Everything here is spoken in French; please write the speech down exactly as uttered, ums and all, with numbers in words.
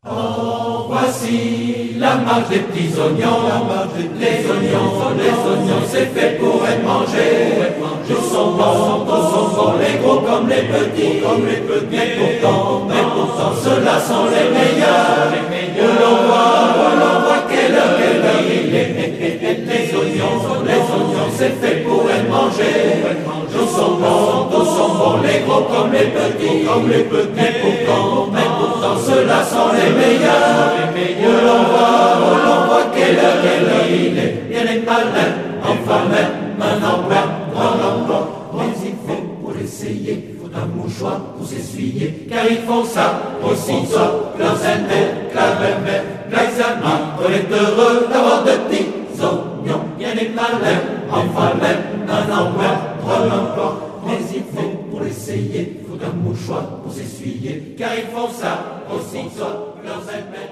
Oh, voici la marche des petits oignons, la marche des petits les oignons, les oignons, c'est fait pour être mangé. Tous sont bons, tous sont bons, les gros comme les petits, comme les petits. Mais pourtant, mais pourtant, ceux-là sont les meilleurs. Où l'on voit, où l'on voit quelle heure, quelle heure il est. Les oignons, les oignons, c'est fait pour être mangé. Tous sont bons, tous sont bons, les gros comme les petits, comme les petits. Mais pourtant, mais pourtant, ceux-là sont les meilleurs. Où l'on voit, où l'on voit quelle heure, quelle heure il est. Bien les malins, enfin même un emploi, un emploi. Mais il faut pour l'essayer, faut un mouchoir pour s'essuyer. Car ils font ça aussitôt, leurs ennemis, la belle-mère, les amis. On est heureux d'avoir de petits oignons. Bien les malins, enfin même un emploi, un emploi. Mais il faut pour l'essayer, faut un mouchoir pour s'essuyer. Car ils font ça aussitôt, leurs ennemis.